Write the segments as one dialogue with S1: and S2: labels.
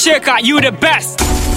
S1: Shaka, you the best.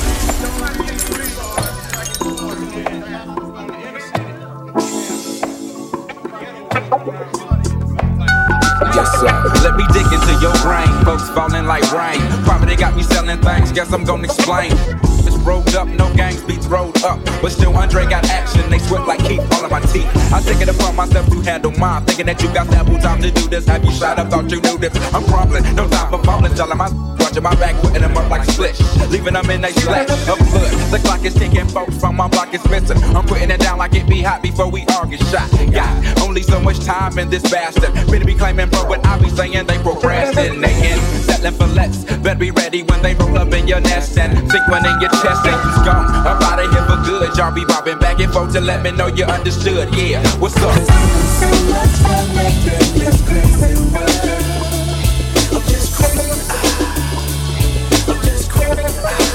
S2: Yes, sir. Let me dig into your brain. Folks falling like rain. Probably got me selling things. Guess I'm gonna explain. It's rolled up, no gangs beats rolled up. But still, Andre got action. They sweat like Keith, all of my teeth. I take it upon myself to handle mine. Thinking that you got ample time to do this. Have you shot up? Thought you knew this. I'm crumbling. No time for falling. Telling my watching my back, putting them up like split. Leaving them in a splash of blood. The clock is ticking, folks from my block is missing. I'm putting it down like it be hot before we all get shot. Got only so much time in this bastard. Better be claiming bro, but I be saying they procrastinating. Settling for less. Better be ready when they roll up in your nest and sink one in your chest and you gone. I'm out of here for good. Y'all be bobbing back and forth to let me know you understood. Yeah, what's up?
S3: So much fun making this crazy world. I'm just crazy. I'm just crazy.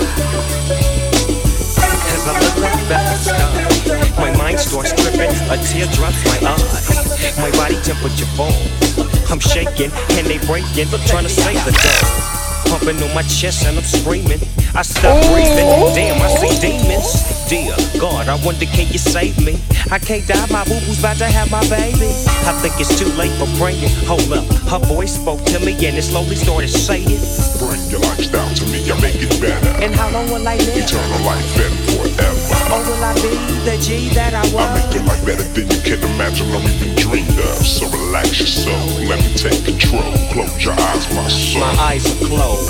S4: As I look up at the sky, my mind starts tripping, a tear drops my eye. My body temperature falls. I'm shaking and they breaking, trying to save the day. Pumping on my chest and I'm screaming. I stop breathing. Damn, I see demons. Dear God, I wonder can you save me? I can't die, my boo-boo's about to have my baby. I think it's too late for praying. Hold up, her voice spoke to me and it slowly started saying,
S5: bring your lifestyle to me, I'll make it better.
S4: And how long will I live?
S5: Eternal life and forever.
S4: Or will I be the G that I was?
S5: I'll make your life better than you can imagine or even dreamed of. So relax your soul, let me take control. Close your eyes, my soul.
S4: My eyes are closed.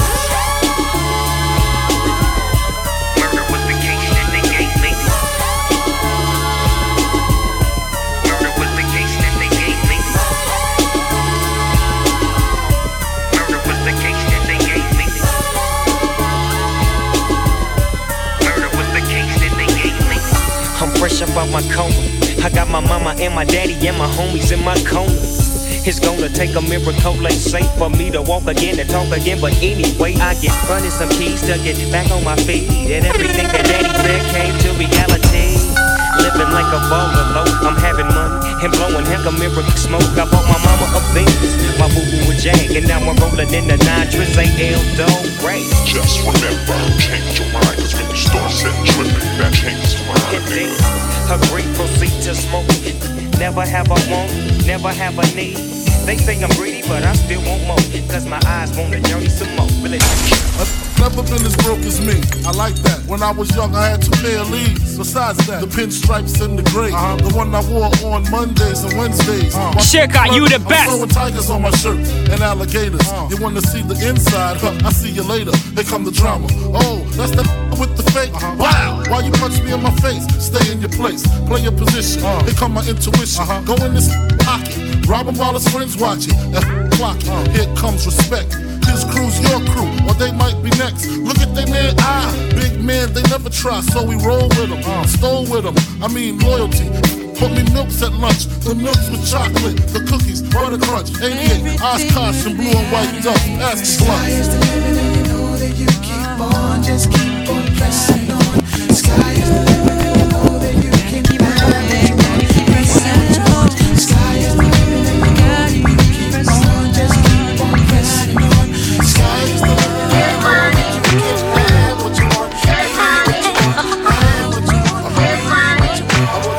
S4: Fresh up out my coma. I got my mama and my daddy and my homies in my corner. It's gonna take a miracle, ain't safe for me to walk again and talk again. But anyway, I get running some keys to get back on my feet. And everything that daddy said came to reality. Living like a baller low, I'm having money and blowing heck a miracle smoke. I bought my mama a Benz, my boo-boo a Jag, and now I'm rolling in the 9 AL Dome Ray.
S5: Just remember, change your mind, cause when you start setting tripping, that changes your mind, nigga.
S4: Agree, proceed to smoke. Never have a want, never have a need. They say I'm greedy, but I still want more. Cause my eyes want to journey some more. Will it?
S6: I've never been as broke as me. I like that. When I was young, I had 2 pair of leaves. Besides that, the pinstripes and the gray. The one I wore on Mondays and Wednesdays.
S1: Shaka, you the best.
S6: I'm throwing tigers on my shirt and alligators. You wanna see the inside? Huh, I see you later. Here come the drama. Oh, that's the with the fake. Wow. Why you punch me in my face? Stay in your place. Play your position. Here come my intuition. Go in this pocket. Rob him while his friends watching. Clock it. Here comes respect. His crew's your crew, or they might be next. Look at they man, big man, they never try, so we roll with them, stole with them. I mean loyalty. Put me milks at lunch, the milks with chocolate, the cookies, butter crunch, 88, Oshkosh and blue and white duck. Ask the
S3: sky is the limit, and you know that you keep on, just keep on pressing on. Sky is the limit, and you know that you can keep on pressing on. Sky is the limit, and you know that you keep on, just keep on pressing on. Sky is the limit, and you know that you can have what you want, have what you want, have what you want, have what you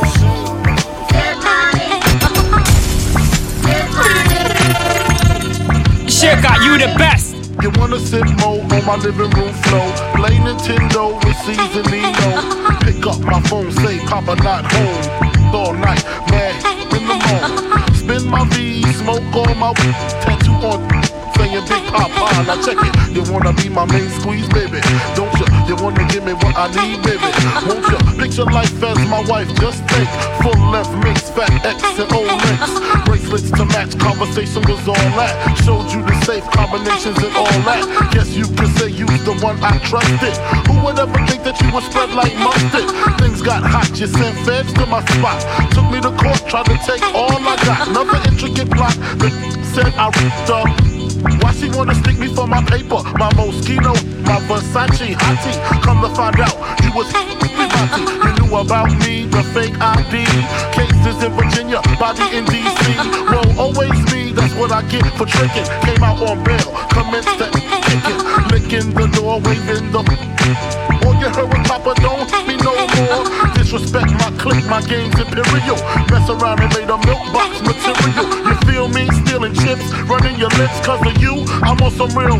S3: want.
S1: Shaka, you the best.
S6: You wanna sit more on my living room floor, play Nintendo with Seasonino. Pick up my phone, say Papa not home. All night, mad in the morning. Spin my V, smoke all my tattoo on, saying Big Papa. Now check it. You wanna be my main squeeze, baby? Don't you? You wanna give me what I need, baby? Won't you? Picture life as my wife. Just think, full left mix, fat X and old links, bracelets to match. Conversation was all that. Showed you the safe combinations and all that. Guess you could say you the one I trusted. Who would ever think that you would spread like mustard? Things got hot, you sent feds to my spot. Took me to court, tried to take all I got. Another intricate plot that said I ripped up. Why she wanna stick me for my paper? My Moschino, my Versace hottie. Come to find out, you was everybody. You knew about me, the fake ID. Cases in Virginia, body in DC. Well, always me, that's what I get for tricking. Came out on bail, commenced to kicking. Licking the door floor, waving the. All you heard was Papa, don't hit me no more. Disrespect my clique, my game's imperial. Mess around and made a milk box material. You feel me? Stealing chips, running your lips, cause of you, I'm on some real.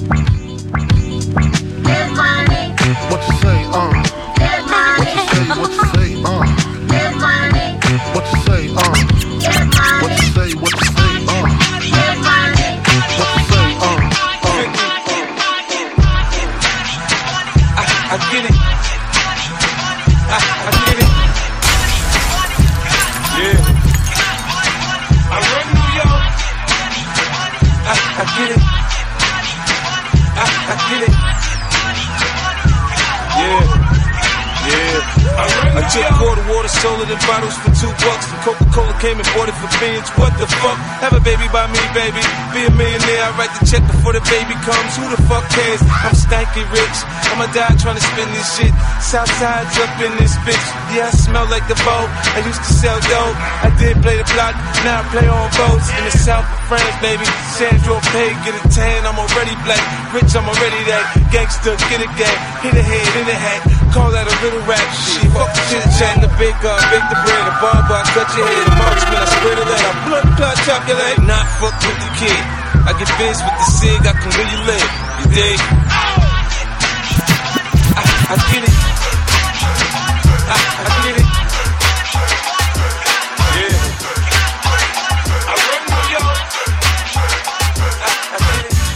S7: Get money.
S6: What you say,
S7: Get money.
S6: What you say,
S7: Get money.
S6: What you say,
S7: Get money.
S6: What you say,
S7: Get money.
S8: I get it. I get it. Yeah. I run New York. I get it. I get it. Yeah. I took quarter water, sold it in bottles for $2. And Coca-Cola came and bought it for beans. What the fuck? Have a baby by me, baby. Be a millionaire, I write the check before the baby comes. Who the fuck cares? I'm stanky rich. I'ma die trying to spend this shit. Southside's up in this bitch. Yeah, I smell like the boat. I used to sell dope. I did play the block, now I play on boats. In the south of France, baby. Sandro Pay, get a tan, I'm already black. Rich, I'm already that. Gangster, get a gang. Hit a head in a hat. Call that a little rap shit. Fuck the chit chat, the bake the bread, the barber, I cut your head, the marksman, I spread it out, I blood clot chocolate. Not fuck with the kid. I get biz with the cig, I can really live. You dig? I get it. I get it. Yeah. I run New York. I get it.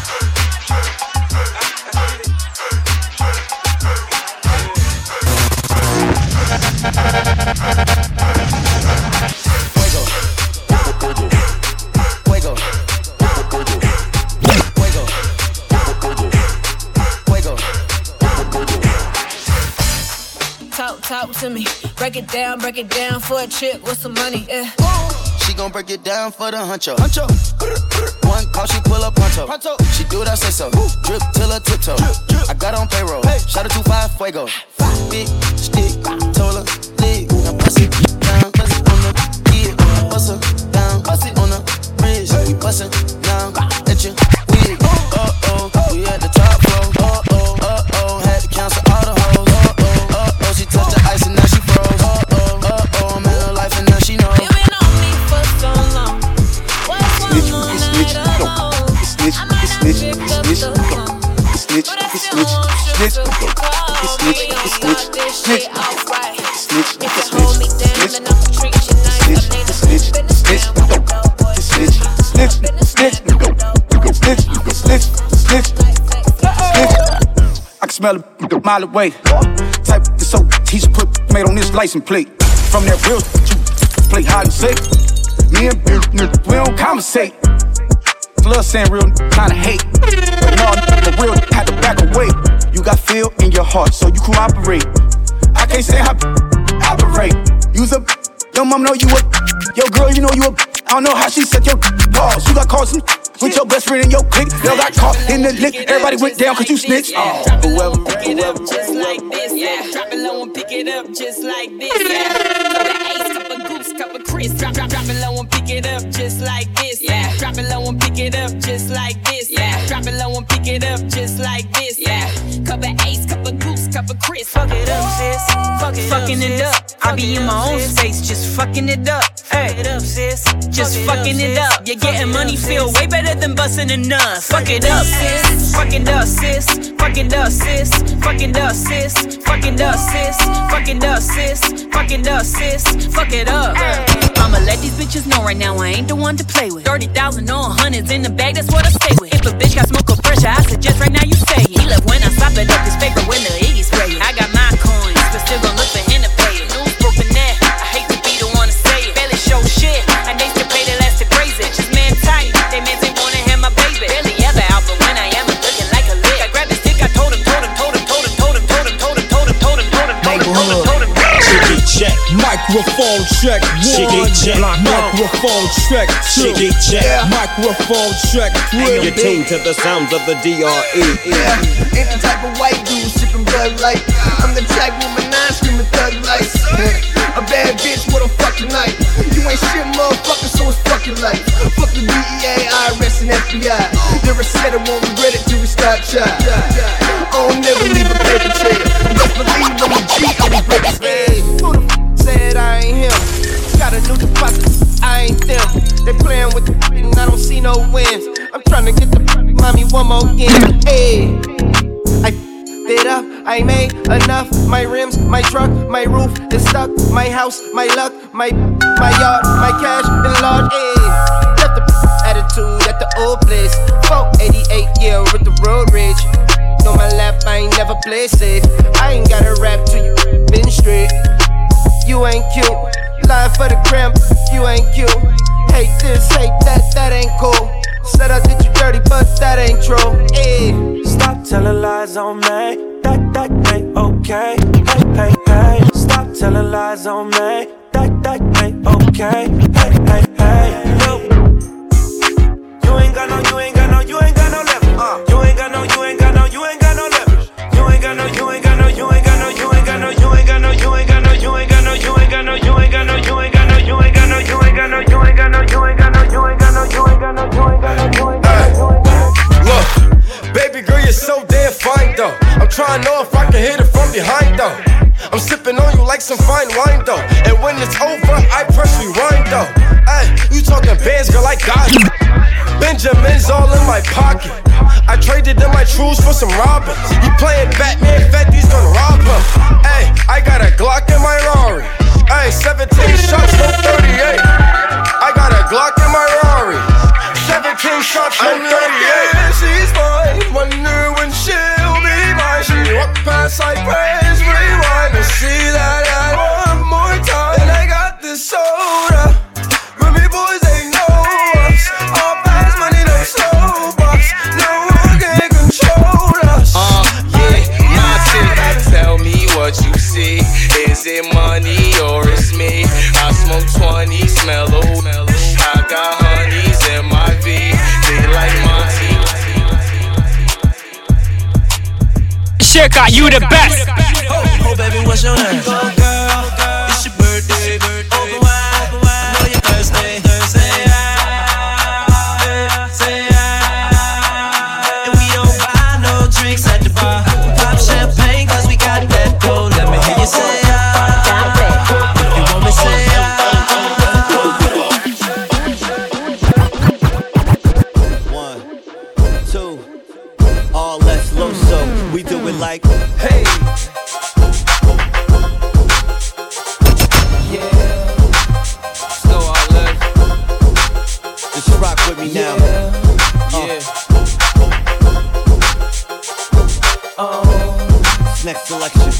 S8: I get it.
S9: Talk to me, break it down for a chick with some money, yeah.
S10: She gon' break it down for the huncho. One call, she pull up pronto. She do what I say so. Drip till her tiptoe. I got on payroll. Shout out 25 fuego. Big stick, told her, leg. Now bust it down, bust it on the kid. Bust her down, bust it on the bridge. We bustin' down at your wig. We at the top floor. Had to cancel all the hoes. She touched the ice and now she froze. I'm in her life and now she knows.
S9: You been on me for so long. What's going on tonight alone? If you hold me down, then I'll treat you nice. Business
S11: I can smell it a mile away. Type so he should put made on this license plate. From that real you play hide and seek. Me and we don't conversate. Love saying real kinda hate. But no, the real had to back away. You got feel in your heart, so you cooperate. I can't say how operate. Use a your mom know you a your girl, you know you a. I don't know how she set your balls. You got caught with your best friend in your clique. They got caught in the lick. Everybody went down cause you snitched. Whoever,
S9: pick it up just like this, yeah. Drop it low and pick it up just like this, yeah. Cup of Ace, cup of Goose, cup of Chris. Drop it low and pick it up just like this, yeah. Drop it low and pick it up just like this, yeah. Drop it low and pick it up just like this, yeah. Cup of Ace, cup of Goose, cup of Chris. Fuck it up, sis. Fucking it up. I be in my own space, just fucking it up. Hey, just fucking it up. You're getting money, feel way better than busting a nut. Fuck it up, sis. Fuck it up, sis. Fuck it up, sis. Fuck it up, sis. Fuck it up, sis. Fuck it up, sis. Fuck it up, sis. Fuck it up. I'ma let these bitches know right now I ain't the one to play with. 30,000 or hundreds in the bag, that's what I stay with. If a bitch got smoke or pressure, I suggest right now you say it. He left when I slap it up, his favorite when the Iggy spray it. I got my coins, but still gon' look for him to pay it. News broken that, I hate to be the one to say it. Barely show shit, I need to pay the last to crazy. Bitches man tight, they mans ain't wanna have my baby. Barely ever out, but when I am, I'm looking like a lick. I grabbed his dick, I told him.
S12: Neighborhood, chicken check, Mike Microphone check one. Microphone check two. Microphone check three.
S13: You're tuned to the sounds of the DRE.
S14: Ain't the type of white dude sipping Bud Light. I'm the type woman I screaming thug life. A bad bitch with a fucking night. You ain't shit, motherfucker, so it's fucking life. Fuck the DEA, IRS, and FBI. Never said I won't regret it till we start child. I'll never leave a paper trail. Just believe I'm a G, I will break his head. Who the f said I ain't him? Got a new deposit, I ain't them. They playing with the and I don't see no wins. I'm trying to get the mommy one more game. Hey, I it up, I made enough. My rims, my truck, my roof is stuck. My house, my luck, my yard, my cash and large. Ayy, left the attitude at the old place. 488, yeah, with the road rage. On my lap, I ain't never play safe. I ain't got a rap till you been straight. You ain't cute, lying for the cramp. You ain't cute. Hate this, hate that, that ain't cool. Said I did you dirty, but that ain't true. Ayy.
S15: Stop telling lies on me. That ain't okay. Hey, hey, hey. Stop telling lies on me. That ain't okay. Hey, hey, hey. No. You ain't got no leverage. You ain't got no leverage. You ain't got no leverage. You ain't got
S16: Look, baby girl, you're so damn fine though. I'm trying to know if I can hit it from behind though. I'm sipping on you like some fine wine though. And when it's over, I press rewind though. Ay, you talking bands, girl, I got it. Benjamin's all in my pocket. I traded in my trues for some robbers. You playing Batman, Fetty's gonna rob him. Ay, I got a Glock in my Rari. Ay, 17 shots, no 38. I got a Glock in my Rari. 17 shots, no 38. She's mine. Wonder when she'll be mine. She walk past like praise, rewind to see that one more time. And I got this soda. Remy boys ain't know us. All fast money, no slow bucks. No one can control us.
S17: Yeah, my city. Tell me what you see. Is it money or it's me? I smoke 20, smell old. I got honeys in my V. They like Monty.
S1: Check out you the best.
S15: Oh, baby, what's your name? Oh, girl, it's your birthday. Open wide, I know you're Thursday. And we don't buy no drinks at the bar. Pop champagne, cause we got that gold. Let me hear you say if you want me say
S18: One, two, all less low, so we do it like, hey. Just rock with me now. Next selection.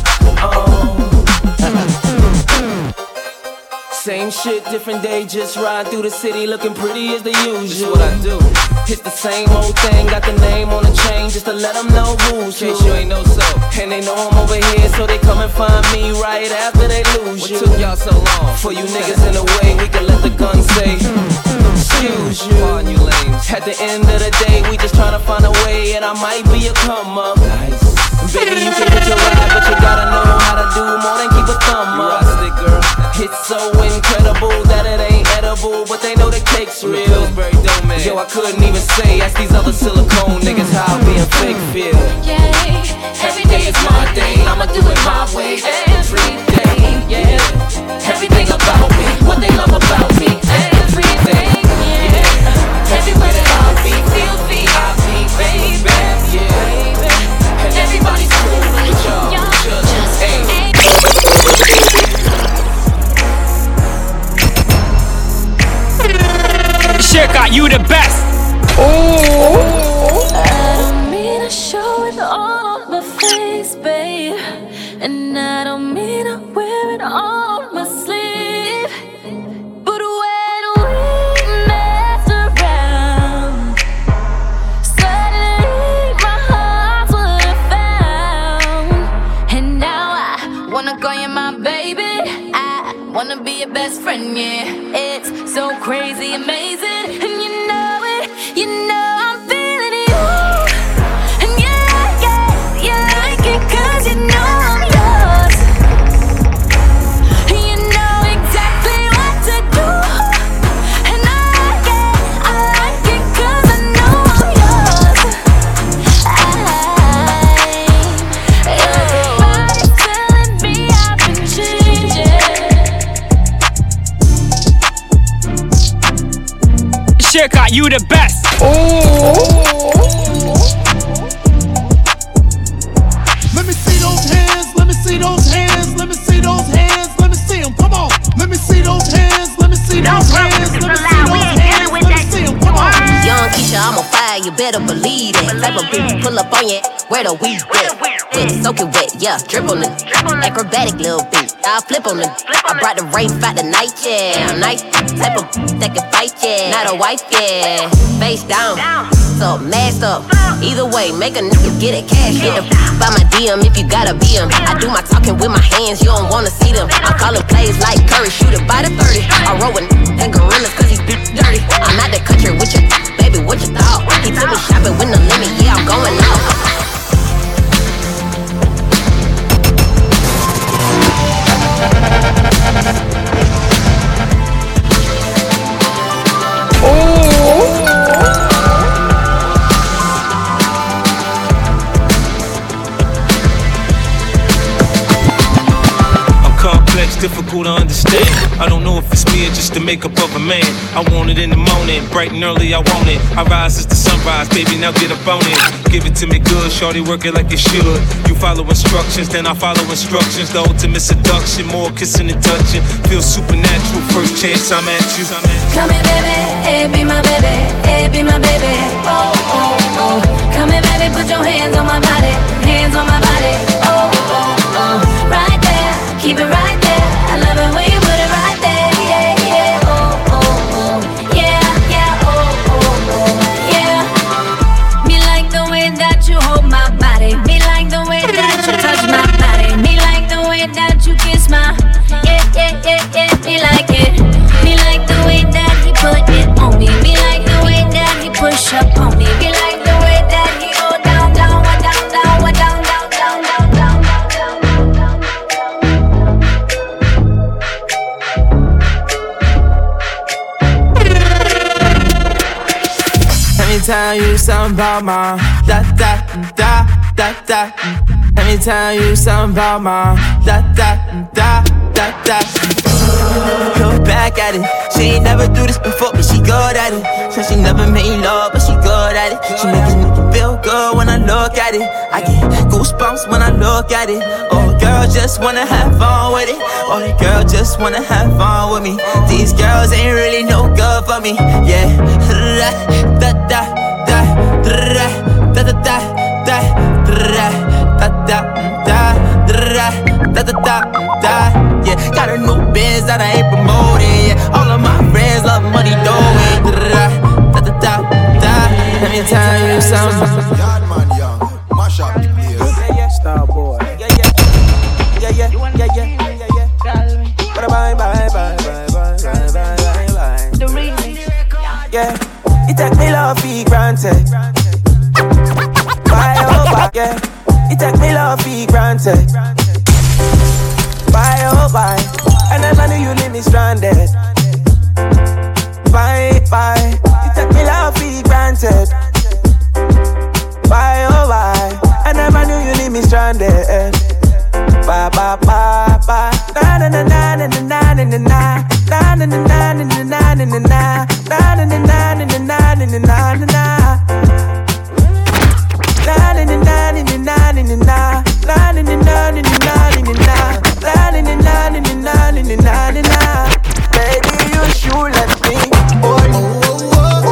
S19: Same shit, different day, just ride through the city looking pretty as the usual. This what I do. It's the same old thing, got the name on the chain just to let them know who's who. In case you ain't know so. And they know I'm over here, so they come and find me right after they lose you. What took y'all so long? For you niggas in the way, we can let the gun say, excuse you. Pardon you lames. At the end of the day, we just tryna find a way, and I might be a come up. Nice. Baby, you can hit your ride, but you gotta know how to do more than keep a thumb up. Stick, girl. It's so incredible that it ain't edible, but they know the cake's real. Yo, I couldn't even say, ask these other silicone niggas how being fake feel.
S20: Yeah, every day is my day, I'ma do it my way every day. Yeah, everything about me, what they love about me, everything. Yeah, everywhere that I be, feels VIP, baby. Yeah, and everybody's cool with y'all. Just ain't.
S1: Check out you the best.
S20: I don't mean to show it all on my face, babe, and I don't mean to wear it on my sleeve. But when we messed around, suddenly my heart's what I found, and now I wanna call you my baby. I wanna be
S1: Check out you the best.
S3: Let me see those hands, let me see those hands, let me see those hands, let me see them, come on. Let me see those hands, let me see those hands, let me see those hands, let me see them, come on.
S21: Young Keisha, I'm on fire, you better believe it. Type of bitch pull up on you, where the weed at? Wet, soak it wet, yeah, drip on it. Acrobatic little bitch, I flip on it. I brought the rape out the night, yeah. Nice type of that can fight, yeah. Not a wife, yeah. Face down, so masked up. Either way, make a nigga get it cash. Hit the by my DM if you gotta be him. I do my talking with my hands, you don't wanna see them. I'm calling plays like Curry, shoot it by the 30. I roll with and gorillas cause he's dirty. I'm out the country with your baby, what you thought? He took me shopping with no limit, yeah, I'm going out.
S8: Difficult to understand. I don't know if it's me or just the makeup of a man. I want it in the morning, bright and early, I want it. I rise as the sunrise, baby, now get up on it. Give it to me good, shorty, work it like you should. You follow instructions, then I follow instructions. The ultimate seduction, more kissing and touching. Feel supernatural, first chance I'm at you.
S20: Come here, baby, hey, be my baby, hey, be my baby. Oh, oh, oh. Come here, baby, put your hands on my body, hands on my body. Oh, oh, oh. Right there, keep it right there. I love it when you put it right there, yeah, yeah, oh, oh, oh, yeah, yeah, oh, oh, oh, yeah. Me like the way that you hold my body, me like the way that you touch my body, me like the way that you kiss my, yeah, yeah, yeah, yeah, me like it. Me like the way that he put it on me, me like the way that he push up on me, me like the way that he go down, down, down, down, down, down, down, down, down.
S19: Let me tell you something about my da da da da da. Let me tell you something about my da da da da da. Look back at it. She ain't never do this before, but she good at it. So she never made love, but she good at it. She make me feel good when I look at it. I get goosebumps when I look at it. Oh, girl just wanna have fun with it. Oh, the girl just wanna have fun with me. These girls ain't really no good for me. Yeah. Da da da da da da da da da da da da da. Yeah, got a new biz that I ain't promoting. Yeah, all of my friends love money doing. Da da da da. Let me tell you something.
S3: Yard man young, mash up the place.
S19: Star boy. Yeah, yeah, yeah, yeah, yeah, yeah, yeah. Bye, bye, bye, bye, bye, bye, bye, bye. The remix. Yeah, you take me love for granted. Bye, oh, bye, yeah. You take me love for granted. Bye, oh, bye. And then I knew you leave me stranded. Bye, bye. You take me love for granted. Bye, oh, bye. I never knew you leave me stranded. Bye, bye, bye, bye. Na na na na na na na na na. Na na na na na na na na na. Na na na na na na na na na na na. Na na na na na na na na na. Na na na na na na na na. Na na na na na na na na. Baby, you should let me hold you.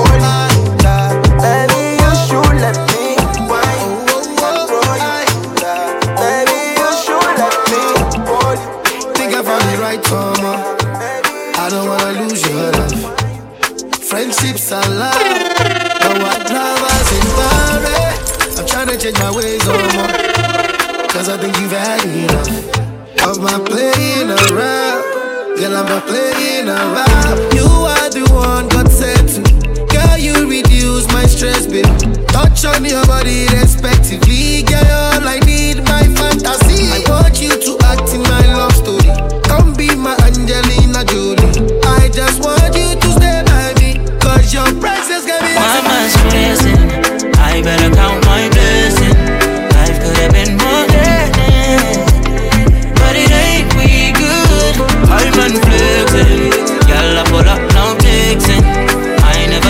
S19: Baby, you should let me wine, control you. Baby, you should let me hold you.
S3: Think I found the right summer. I don't wanna lose your love. Friendships are love, but what lovers in worry. I'm trying to change my ways, cause I think you've had enough of my playing around. Girl, I'm not playing around. You are the one God said to. Girl, you reduce my stress, baby. Touch on your body respectively. Girl, I need my fantasy. I want you to act in my love story. Come be my Angelina Jolie. I just want you to stay by me, cause your presence got me.
S19: Why am I stressing? I better count my blessings. Life could have been more than, but it ain't we good. I'm unflexing. Y'all pull up, now texting. I never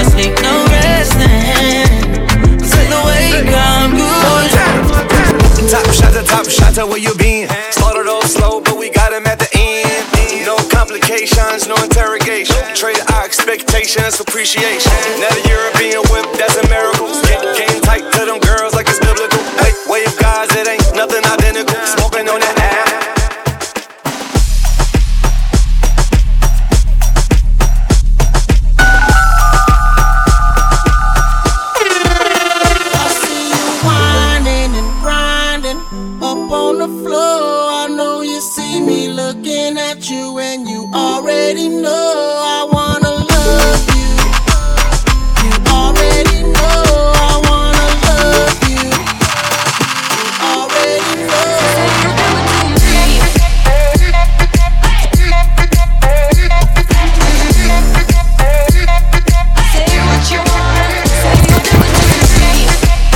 S2: patience, appreciation. Now the European whip, that's a miracle. Came tight to them girls like it's biblical. Hey, wave guys, it ain't nothing identical. Smoking on that app.
S3: I see you whining and grinding up on the floor. I know you see me looking at you, and you already know I wanna love you. You already know I wanna love you. You already know.
S20: Say what you want, say you do it to me.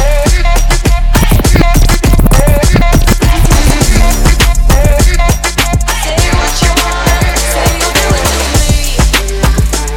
S20: Say what you want, say you do it to me.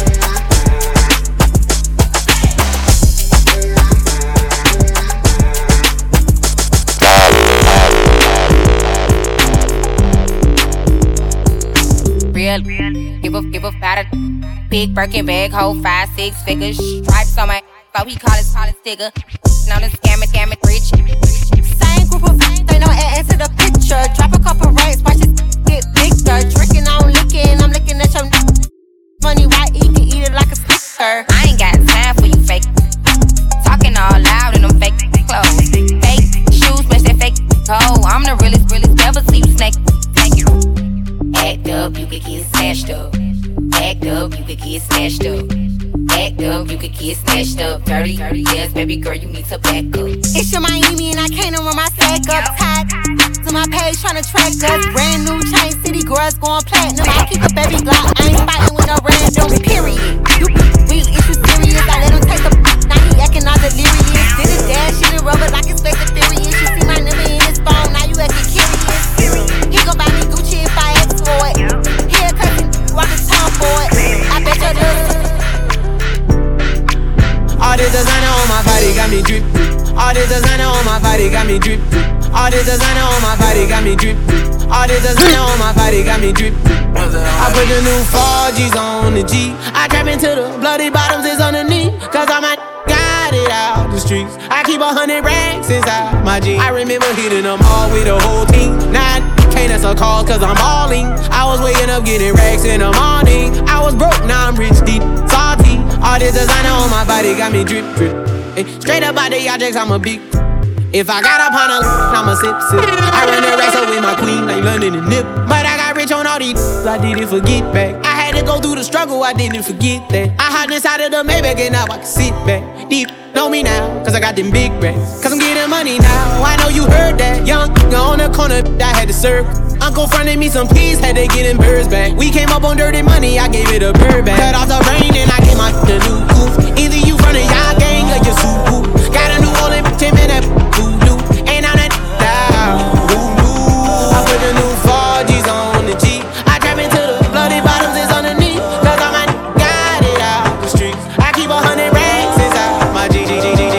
S22: Real, give a fat big Birkin bag, hold 5-6 figures, stripes on my, so he call it sticker. On the scammer rich.
S21: Same group of ain't no add to the picture. Drop a couple racks, watch it get bigger. Drinking, I'm licking, I'm looking at your funny white, you can eat it like a sticker.
S22: I ain't got time for you fake. Talking all loud in them fake clothes. Fake shoes, match that fake toe. I'm the realest, never see you snake. Thank you. Act up, you could get snatched up. Act up, you could get snatched up. Act up, you could get snatched up. Dirty, yes, baby girl, you need to back up.
S21: It's your Miami and I can't run my stack up. Tied to my page tryna track us. Brand new chain city girls going platinum. I keep a baby Glock, I ain't fighting with no random. Period. You real, is you serious? I let him take the now he acting all delirious. Did his dash, shit and rubber like it's Fast and Furious. You see my number in his phone, now you acting curious. He gon' buy me Gucci if I ask for it. He a cousin, rock his tongue for it. I bet your
S23: all this designer on my body got me drip. All this designer on my body got me drip. All this designer on my body got me drip. All this designer on my body got me drip. I put the new 4Gs on the G. I trap into the bloody bottoms is underneath. Cause all my got it out the streets. I keep 100 racks inside my jeans. I remember hitting them all with the whole team. Now I can't answer calls cause I'm all in. I was waking up getting racks in the morning. I was broke, now I'm rich, deep, salty. All this designer on my body got me drip. Hey, straight up out the objects, I'm a big. If I got up on a I'ma sip. I run the racks up with my queen like London and Nip. But I got rich on all these I didn't forget back. I had to go through the struggle, I didn't forget that. I hopped inside of the Maybach and now I can sit back. Deep, know me now, cause I got them big racks. Cause I'm getting money now, I know you heard that. Young on the corner, I had to serve. Uncle fronted me some peas, had to get them birds back. We came up on dirty money, I gave it a bird back. Cut off the rain and I gave my the new coupe. Either you from the y'all gang or you super. Got a new Olymp, Tim and that voodoo. Ain't on that down, voodoo. I put the new 4Gs on the G. I trap into the bloody bottoms is underneath. Cause all my got it out the streets. I keep 100 racks inside my G.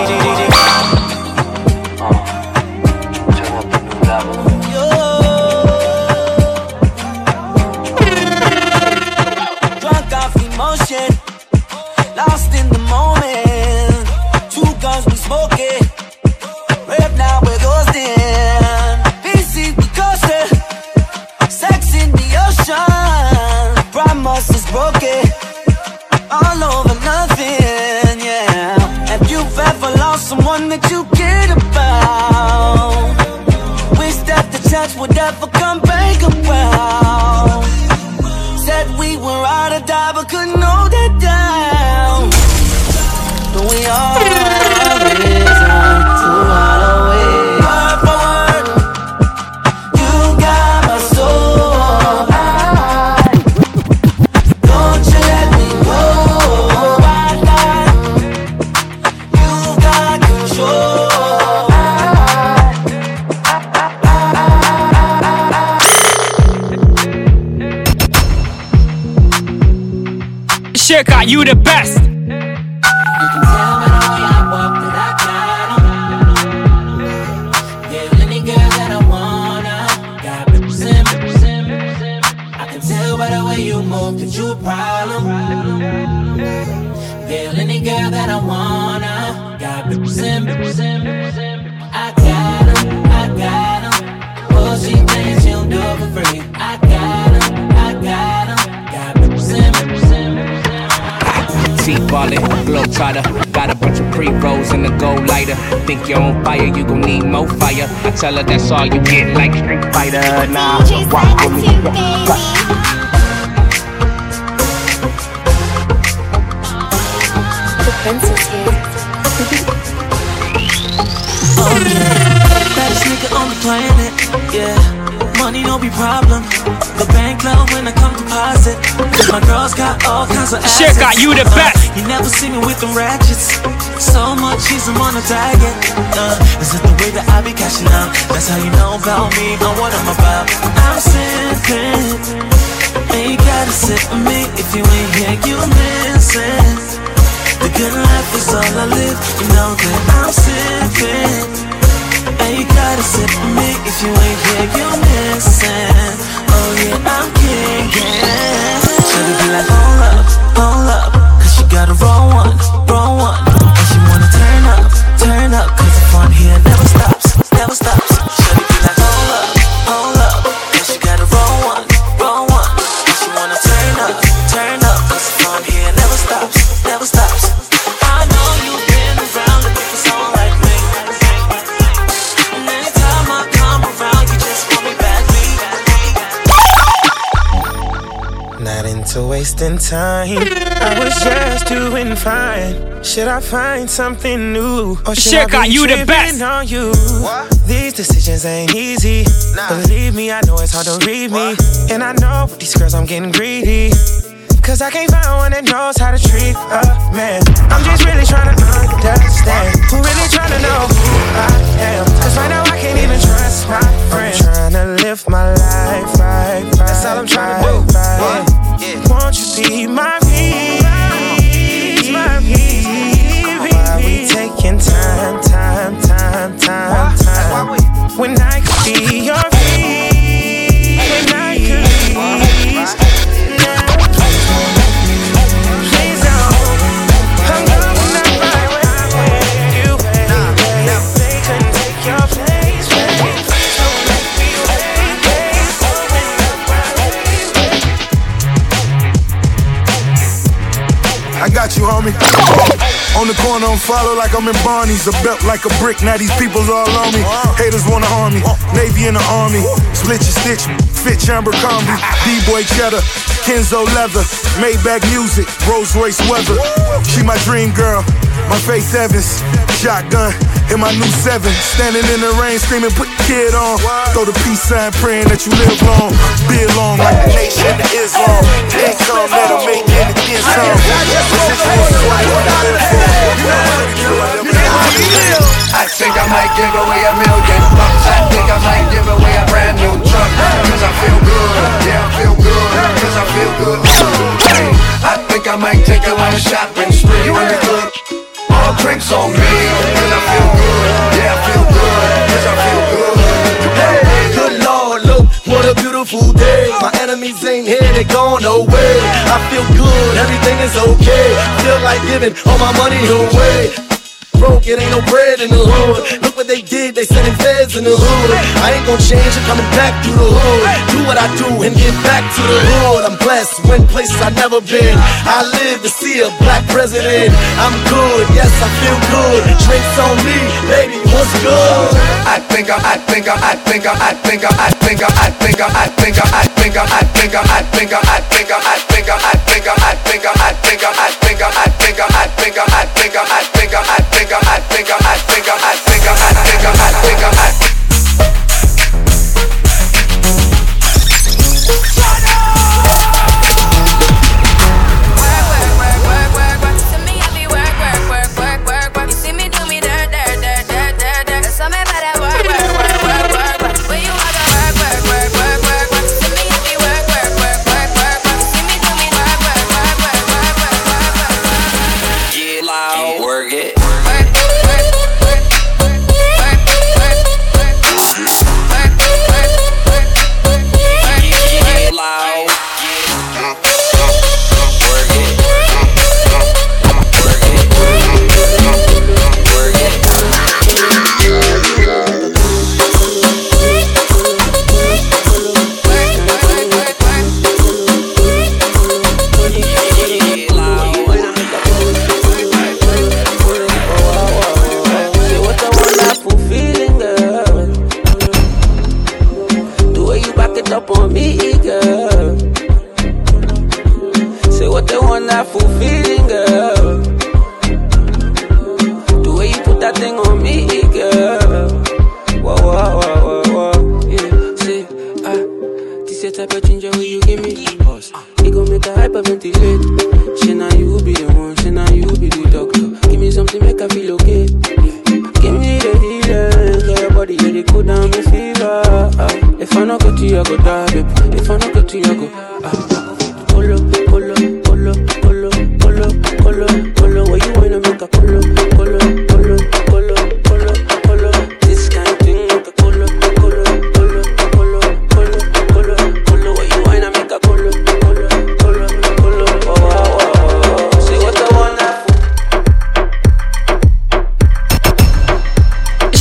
S24: Drunk off emotion, lost in the moment. 2 guns we smoking, rap now we're ghosting. BC we coasting, sex in the ocean. Promise is broken, all over nothing, yeah. Have you ever lost someone that you cared about? Wish that the chance would ever come back around. Said we were ride or die, but couldn't hold it down. But we all have reason to run away. Word for word, you got my soul. Don't you let me go. You got control.
S1: Shaka, you the best.
S24: You a problem.
S19: anywhere that I wanna. Got bitches in, I got 'em. Oh, she thinks she'll do it for free. I got 'em. Got bitches in.
S4: T-ballin', globetrotter. Got a bunch of pre-rolls and a gold lighter. Think you're on fire, you gon' need more fire. I tell her that's all you get, like Street Fighter. Nah, walk with me.
S5: The princess here.
S23: Oh yeah, baddest nigga on the planet, yeah. Money no be problem. The bank low when I come deposit. Cause my girls got all kinds of assets.
S1: Shit got you the best.
S23: You never see me with them ratchets. So much cheese, I'm on a diet. Is it the way that I be cashing out? That's how you know about me, on what I'm about. I'm sipping. Ain't gotta sit with me. If you ain't here, you missing. The good life is all I live. You know that I'm sipping. Ain't gotta sit with me. If you ain't here, you missing. Oh yeah, I'm king, yeah. Should've be like, hold up, cause she gotta roll one. And she wanna turn up, cause the fun here never stops. Should've be like, hold up, cause she gotta roll one. And she wanna turn up, cause the fun here never stops. I know you've been around looking for someone like me. And anytime I come around, you just want me badly. Not into wasting time. I was just doing fine. Should I find something new? Or should I be
S1: you the best.
S23: on you? These decisions ain't easy. Believe me, I know it's hard to read me. And I know with these girls I'm getting greedy. Cause I can't find one that knows how to treat a man. I'm just really trying to understand. Who really trying to know who I am? Cause right now I can't even trust my friends. I'm trying to live my life right. That's all I'm trying to do. Won't you be my peace? Why we taking time? When I could be your peace. When I could please.
S6: I got you, homie. On the corner, I'm follow like I'm in Barney's. A belt like a brick, now these people's all on me. Haters wanna harm me, Navy in the Army. Split your stitch, fit chamber combi. D-boy cheddar, Kenzo leather. Maybach music, Rolls Royce weather. She my dream girl, my Faith Evans. Shotgun in my new 7. Standing in the rain, screaming, put the kid on. Throw the peace sign, praying that you live long. Be long like the nation of Islam. Income that'll make anything some.
S7: I think I might give away $1 million bucks. I think I might give away a brand new truck. Cause I feel good, yeah I feel good. Cause I feel good. Hey, I think I might take her on a shopping spree. In the club, all drinks on me. Cause I feel good, yeah I feel good. Cause I feel good. Hey, good Lord, look, what a beautiful day. My enemies ain't here, they gone away. I feel good, everything is okay. Feel like giving all my money away. Broke, it ain't no bread in the hood. Look what they did, they sending feds in the hood. I ain't gon' change, I'm coming back through the hood. Do what I do and get back to the hood. I'm blessed, went places I've never been. I live to see a black president. I'm good, yes I feel good. Drinks on me, baby, what's good? I think I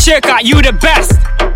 S1: Shaka, you the best.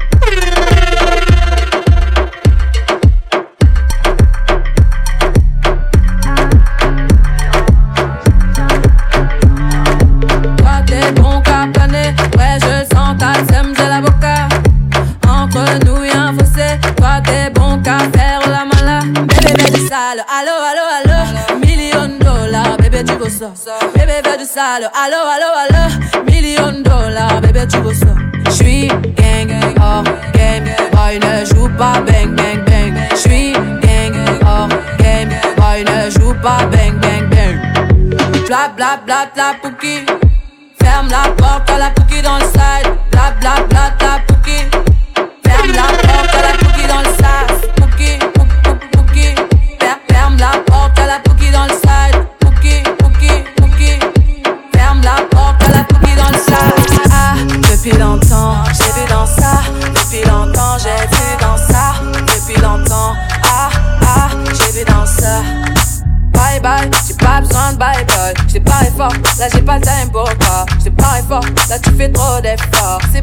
S5: Toi t'es bon qu'à planer, ouais je sens ta sème, j'ai l'avocat. Entre nous y'a un fossé, toi t'es bon qu'à faire la mala. Bébé fais du sale, allo allo allo, $1,000,000, bébé tu veux ça. Bébé fais du sale, allo allo allo, $1,000,000, bébé tu veux ça. J'suis gang, hors game, boy ne joue pas bang bang bang. J'suis gang, hors game, boy ne joue pas bang bang bang. Bla bla bla bla pouki, ferme la porte à la pouki dans le side. Bla bla bla bla pouki, ferme la porte à la pouki dans le side. Pouki, pouki, ferme la porte à la pouki dans le side. Pouki, pouki, ferme la porte à la pouki dans le side. Ah, depuis longtemps, j'ai vu dans ça. Depuis longtemps, j'ai vu dans ça. Depuis longtemps, ah, j'ai vu dans ça. Bye bye, j'ai pas besoin de bye bye. J't'ai parlé fort, là j'ai pas le time pour toi. J't'ai parlé fort, là tu fais trop d'efforts. C'est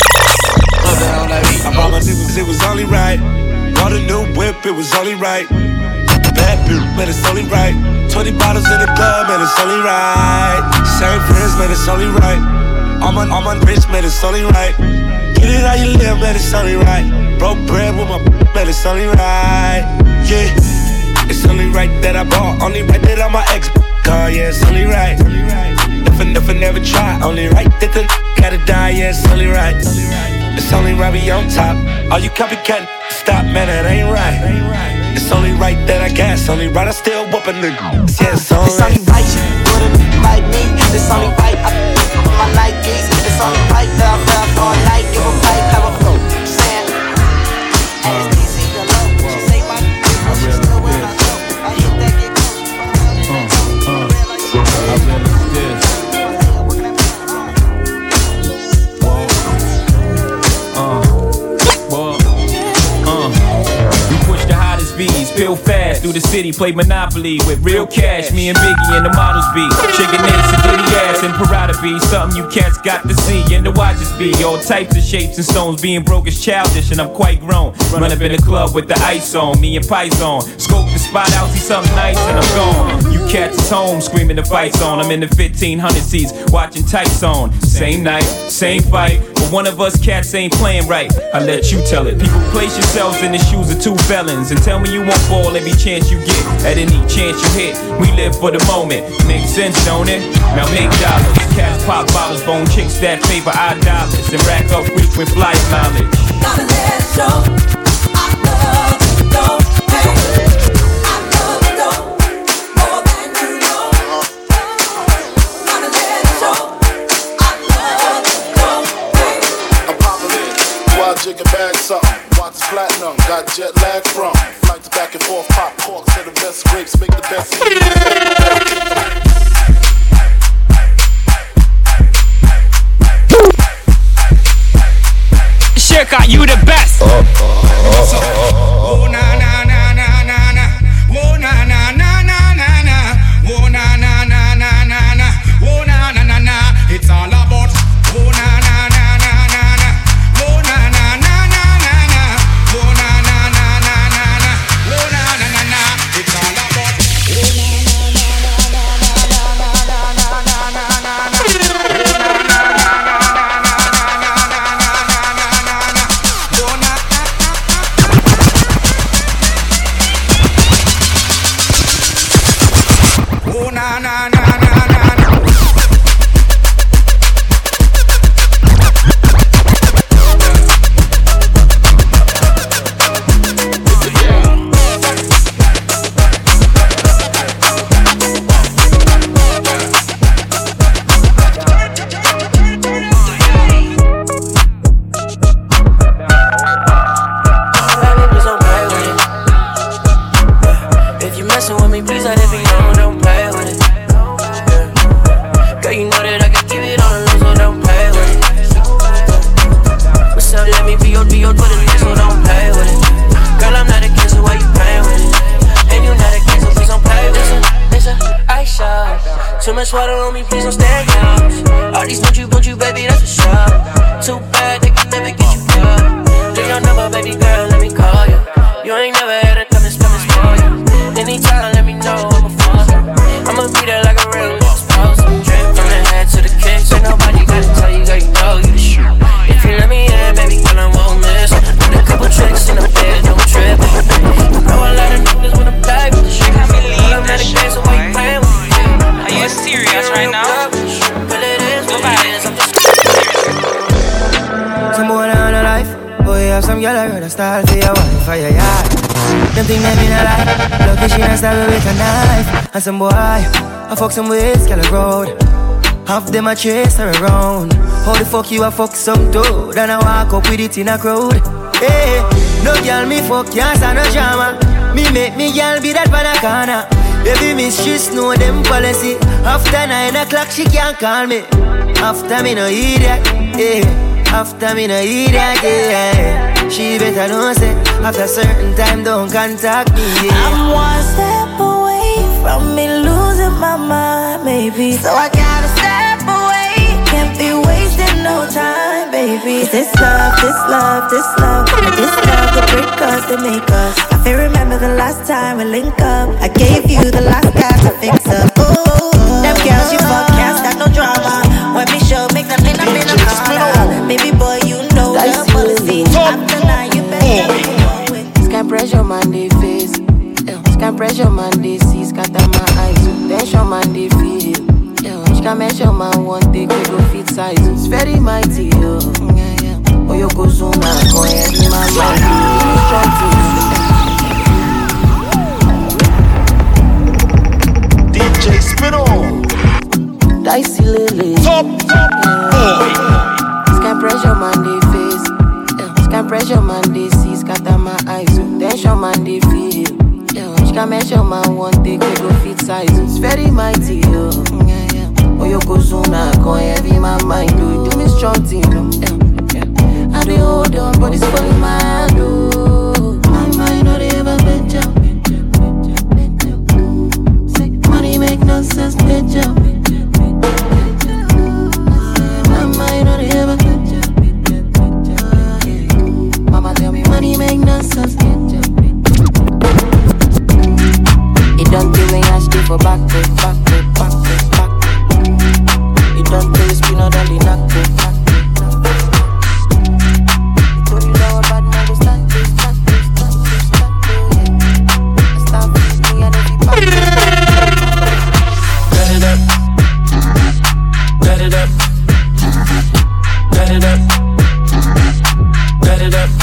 S6: I promise it was only right. Bought a new whip, it was only right. Bad bitch, man, it's only right. 20 bottles in the club, man, it's only right. Same friends, man, it's only right. I'm on rich, man, it's only right. Get it how you live, man, it's only right. Broke bread with my man, it's only right. Yeah, it's only right that I bought. Only right that I'm my ex car, yeah, it's only right. Never, never try. Only right that the gotta die, yeah, it's only right. It's only right we on top. All you copycat, stop, man, that ain't right. It's only right that I gas. Only right I still whoopin' the yeah, it's only right.
S24: It's only right, wouldn't like me. It's only right, I put my Nikes. It's only right that I fell for a night. Give a bite, have a flow. Saying, ASDC the low. She say my business, she still when I go. I hit that get
S9: Spill fast through the city, play Monopoly with real cash. Me and Biggie and the models be shaking ass and Diddy ass and Parada be something you cats got to see and the watches be all types of shapes and stones. Being broke is childish and I'm quite grown. Run up in the club with the ice on, me and Pies on. Scope the spot out, see something nice and I'm gone. You cats is home screaming the fights on. I'm in the 1500 seats watching tights on. Same night, same fight, but one of us cats ain't playing right. I let you tell it. People place yourselves in the shoes of two felons and tell me you won't ball every chance you get. At any chance you hit, we live for the moment. Makes sense, don't it? Now make dollars. Cats pop bottles, bone chicks that favor our dollars and rack up frequent flight mileage.
S3: Gotta let it show. I love the dope, hey. I love the dope more than you know. Gotta let it show. I love the dope, hey.
S10: I'm popping it, wild jigger bag something. Watch platinum, got jet lag from. Flights back and forth, pop corks to the best grapes, make the best.
S1: Shaka, you the best.
S11: Oh na na na na na na. Oh na na na na na na. Oh na na na na na na. Oh na na na na. It's all about. Oh na na na na na na. Oh na na na na na na. Oh na na na na na na. Oh na na na na. It's all about. Oh na na na na na na na na na na na. Oh na na na na na na.
S24: If you messing with me, please let it be known, don't play with it. Yeah. Girl, you know that I can keep it on the low, so don't play with it. What's up, let me be your put it in, so don't play with it. Girl, I'm not a kid, so why you playing with it? And you not a kid, so please don't play with it. It's a ice shot. Too much water on me, please don't stand out. All these want you, baby, that's for sure. Too bad,
S23: some girl I rather style for your wife or your yard. Them think they mean a lie. Lucky she not stab with a knife. And some boy, I fuck some ways, girl road. Half them a chase her around. How the fuck you a fuck some dude? And I walk up with it in a crowd. Hey, no girl me fuck, can't stand no drama. Me make me girl be that banana. Baby mistress know them policy. After 9 o'clock she can't call me. After me no idiot, yeah. After me no idiot, yeah. She better know say after certain time don't contact me, yeah.
S12: I'm one step away from me losing my mind, maybe. So I gotta step away. Can't be wasting no time, baby. This love, this love, this love, and this love that break us, they make us. I feel remember the last time we link up. I gave you the last guy to fix up. Ooh, them girls you fuck can't stand no drama. When me show, make them in a corner. Baby boy, you know the policy. After night, you better know it.
S19: Scan pressure man they face. Scan pressure man they see. Scatter my eyes. Tension man they feel. Can measure man one day, we go fit size. It's very mighty, yo. Oh, you go soon, I'm going to my mind.
S10: DJ Spinall.
S19: Dicey Lily.
S10: Top.
S19: Scan pressure man they face. Scan pressure man they see. Scatter my eyes. Tension man they feel. Can measure man one day, we go fit size. It's very mighty, yo. Oh, you go soon, I can't heavy my mind. Do me strong thing, yeah. I do hold on, but it's fully my do. My mind, no, they ever bet you. Money make no sense, bet you. My mind, no, they ever bet you. Mama tell me money make no sense, bet you. It don't do me, I still for back to back to back to back. Don't play spin out on the knock. Told you now a bad man go stand to. Stand with me and every back. Cut it up. Cut it up. Cut it up. Cut it up.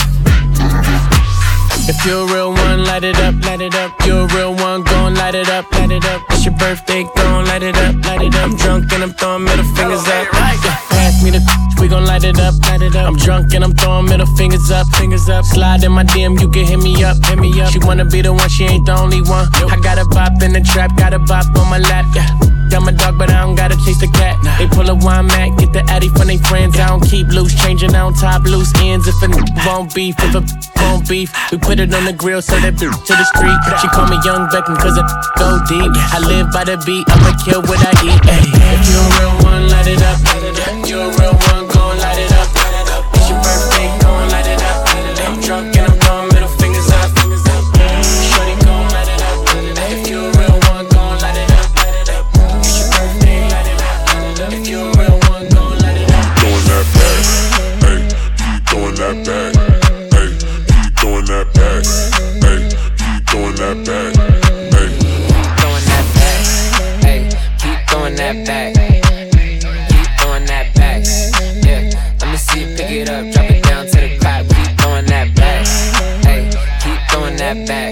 S23: If you're a real one, light it up, light it up. You're a real one, gon' light it up, light it up. It's your birthday, gon' light it up, light it up. I'm drunk and I'm throwing middle fingers up. Yeah, pass me the we gon' light it up, light it up. I'm drunk and I'm throwing middle fingers up, fingers up. Slide in my DM, you can hit me up, hit me up. She wanna be the one, she ain't the only one. I got a bop in the trap, got a bop on my lap, yeah. Got my dog, but I don't gotta chase the cat. They pull a wine mat, get the addy from they friends. I don't keep loose, changing on top loose ends. If a won't beef, if a won't beef, we put it on the grill, so that to the street. She call me Young Beckham, cause I go deep. I live by the beat, I'ma kill what I eat. Ay. If you a real one, light it up. You a real one, gon' light it up. It's your birthday, gon' light it up. I'm drunk and I'm throwing middle fingers up. Shorty gon' light it up. If you a real one, gon' light it up. It's your birthday, light it up. If you a real one, gon' light it up.
S13: Throwing that back, hey, you throwing that back, hey, you throwing that back, hey, you throwing that back, hey,
S19: throwing that back, hey, keep throwing that back, keep throwing that back, yeah. Let me see you pick it up, drop it down to the clock. Keep throwing that back, hey, keep throwing that back,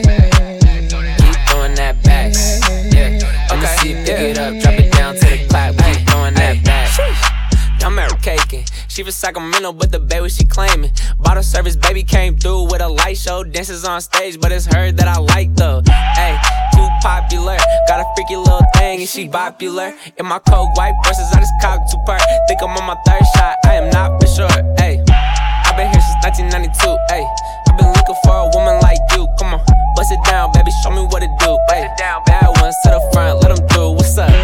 S19: keep throwing that back, yeah. Let me see you pick it up, drop it down to the clock. Keep throwing that back. I'm Mary caking. She was Sacramento, but the baby she claiming. Bottle service, baby came through with a light show. Dances on stage, but it's her that I like though. Hey, too popular. Got a freaky little thing and she popular. In my cold white versus I just cocked two part. Think I'm on my third shot, I am not for sure. Hey, I've been here since 1992. Hey, I've been looking for a woman like you. Come on, bust it down, baby, show me what it do. Hey, bad ones to the front, let them through. What's up?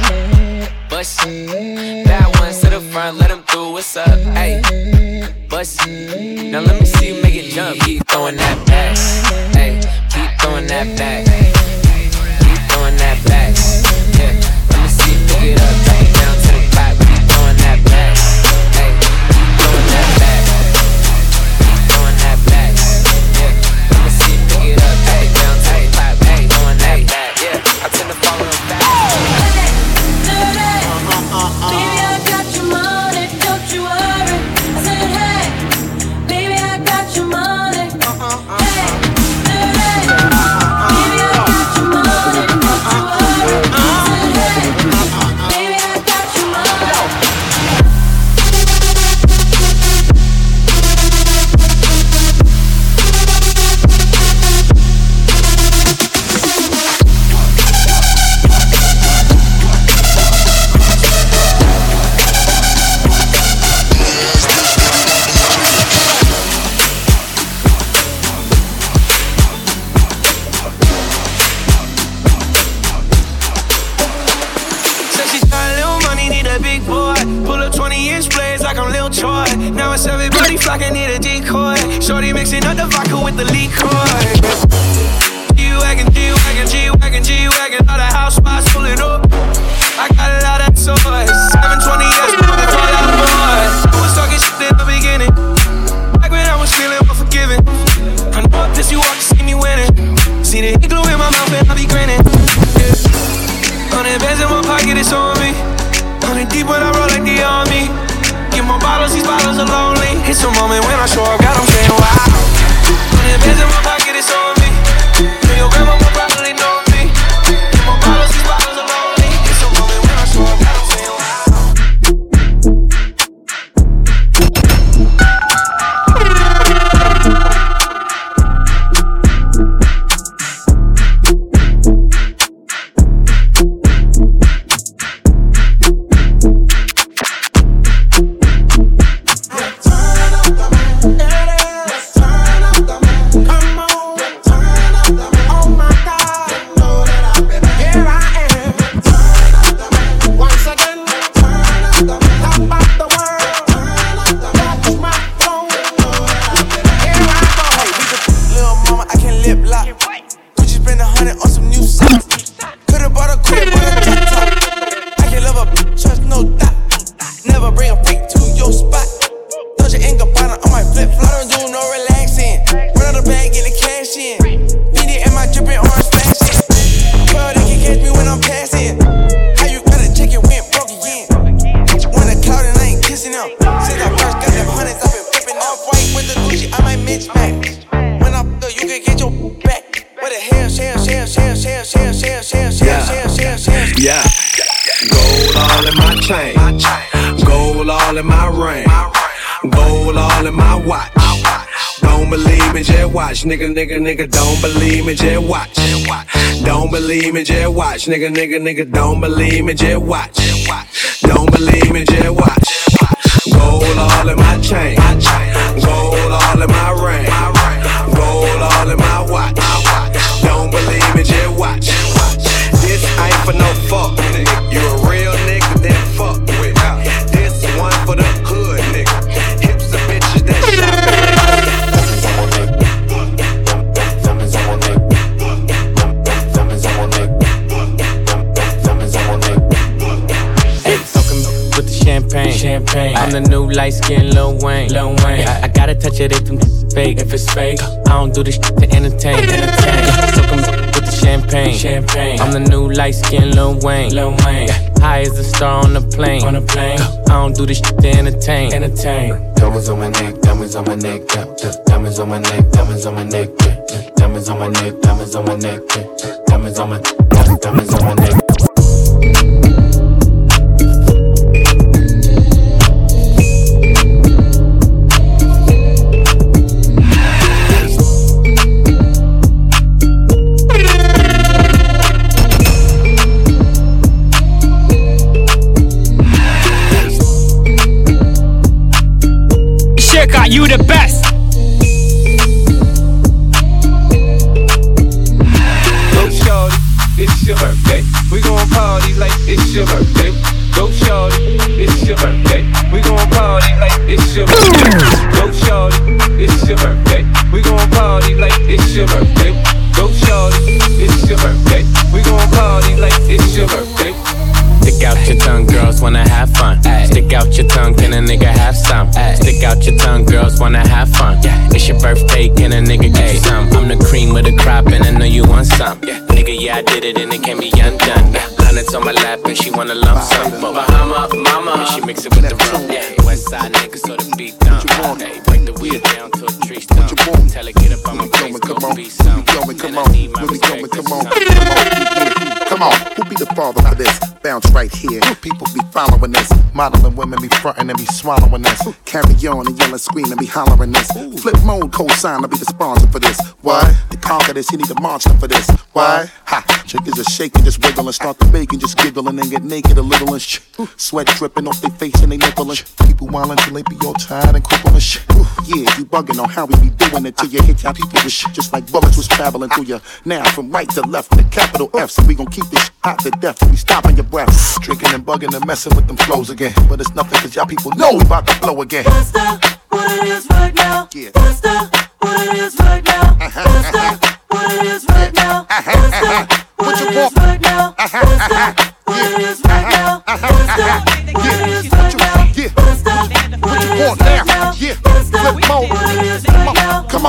S19: Bust it. Bad ones to the front, let them through. What's up? Hey, bust it. Now let me see you make it jump. Keep throwing that back. Hey, keep throwing that back. Keep throwing that back. Yeah, let me see you pick it up, drop it down to the clock. Keep throwing that back. Hey, keep throwing that back. Keep throwing that back. Yeah, let me see you pick it up, drop it down to the clock. Hey, throwing that back. Yeah, I tend to follow them back.
S5: Baby, I got your money, don't you worry. I said, hey, baby, I got your money.
S23: Now it's everybody flocking, need a decoy. Shorty mixing up the vodka with the liquor. G-Wagon, G-Wagon, G-Wagon, G-Wagon. All the house spots pulling up. I got a lot of toys. 720S, but I call out boys. I was talking shit in the beginning. Back when I was feeling unforgiving. I know this you walk to see me winning. See the glue in my mouth and I be grinning. 100 bands in my pocket, it's on me. 100 deep when I roll like the army. Get my bottles, these bottles are lonely. It's a moment when I show up, God, I'm saying wow. 100 bands in my pocket, it's on me. Your grandma will probably know me. Get my bottles, these bottles are lonely. It's a moment when I show up, God, I'm saying wow.
S14: Gold all in my ring, gold all in my watch. Don't believe me, just watch. Nigga, don't believe me, just watch. Don't believe me, just watch. Nigga, don't believe me, just watch. Don't believe me, just watch. Gold all in my chain, gold all in my ring, gold all in my watch. Don't believe me, just watch. This ain't for no fuck, nigga. You a real nigga, then fuck with. This one for the hood, nigga. Hips of bitches that shop. Diamonds on my neck. Diamonds on my neck. Diamonds on my neck.
S19: Hey, fucking with the champagne. I'm the new light skin Lil Wayne. I gotta touch it if it's fake. If it's fake, I don't do this shit to entertain. Fucking with the champagne. I'm the new light skin Lil Wayne. High as a star on the plane. I don't do this shit to entertain.
S14: Diamonds on my neck, diamonds on my neck, diamonds on my neck, diamonds on my neck, diamonds on my neck, diamonds on my neck, diamonds on my neck.
S1: You the best.
S8: Go shorty, it's your birthday. We gon' party like it's your birthday. Go shorty, it's your birthday. We gon' party like it's your birthday. Go shorty, it's your birthday. We gon' party like it's your birthday. Go shorty, it's your birthday. We gon' party like it's your birthday.
S19: Stick out your tongue, girls wanna have fun. Stick out your tongue, can a nigga have some? Stick out your tongue, girls wanna have fun. It's your birthday, can a nigga get you some? I'm the cream of the crop and I know you want some. Nigga, yeah, I did it and it can't be undone. Hundreds on my lap and she wanna lump some. Bahama, mama, and she mix it with the rum. West side nigga, so the beat down. Hey, break the wheel down to a tree stump. Tell her get up on my face, go be some.
S10: Come on, who be the father for this? Bounce right here. People be following this. Modeling women be frontin' and be swallowing this. Carry on and yelling, screaming, be hollering this. Flip mode, co-sign, I'll be the sponsor for this. Why? To conquer this, you need a monster for this. Why? Ha! Chickens are shaking, just wiggle and start the bacon, just giggling and get naked a little and sweat dripping off their face and they nipple and people wildin' till they be all tired and crippled and Yeah, you bugging on how we be doing it till you hit your people with just like bullets was traveling through you. Now from right to left, the capital F, so we gon' keep this hot to death. We stopping your breath, drinking and bugging and messing with them flows again. But it's nothing cause y'all people know we about to blow again.
S24: That's what it is right now.
S10: Yeah.
S24: That's what it is right now. That's what it is right now.
S10: What you
S24: want? Right now. What it is right now. What it is right now.
S10: What you want now? Yeah. Flip mode. Come on.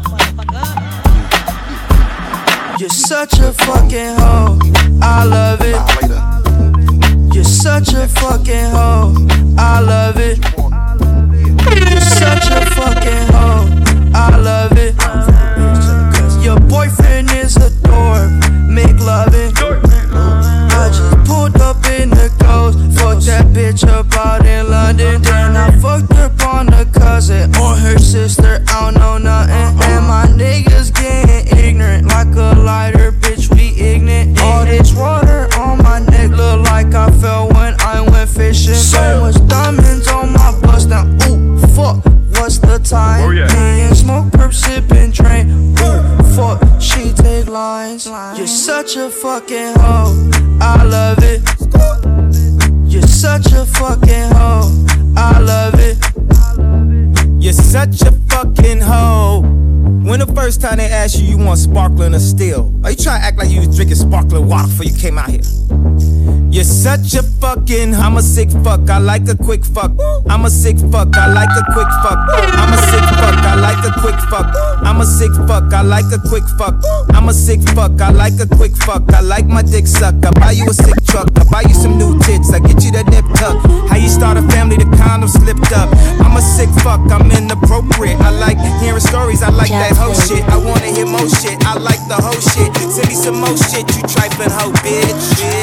S24: You're such a fucking hoe. I love it. You're such a fucking hoe. I love it. You're such a fucking hoe. I love it. Your boyfriend is a dork. Make loving. I just pulled up in the ghost. Fucked that bitch up out in London. Then I fucked up on a cousin or her sister. I don't know nothing. And my niggas getting ignorant like a lighter, bitch. We ignorant. All this water on my neck look like I fell when I went fishing. So much diamonds on my bust now. Ooh, fuck. What's the time? Me and smoke, perp, sippin', drain. Ooh, fuck, she take lines. You're such a fucking hoe. I love it. You're such a fucking hoe. I love it.
S9: You're such a fucking hoe. When the first time they asked you want sparkling or still? Are you trying to act like you was drinking sparkling water before you came out here? You're such a fucking, I'm a sick fuck, I like a quick fuck. I'm a sick fuck, I like a quick fuck. I'm a sick fuck, I like a quick fuck. I'm a sick fuck, I like a quick fuck. I'm a sick fuck, I like a quick fuck. I like my dick sucked. I buy you a sick truck, I buy you some new tits, I get you that nip tuck. How you start a family, the condom slipped up. I'm a sick fuck, I'm inappropriate. I like hearing stories, I like that whole shit. I wanna hear more shit, I like the whole shit. Send me some more shit, you trifling hoe, bitch.